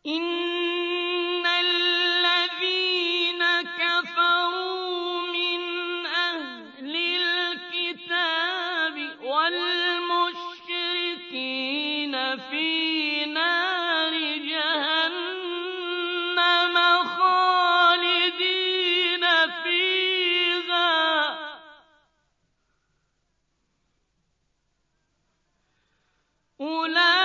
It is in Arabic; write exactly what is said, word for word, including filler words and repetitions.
إِنَّ الَّذِينَ كَفَرُوا مِنْ أَهْلِ الْكِتَابِ وَالْمُشْرِكِينَ فِي نَارِ جَهَنَّمَ خَالِدِينَ فِيهَا ۚ أُولَٰئِكَ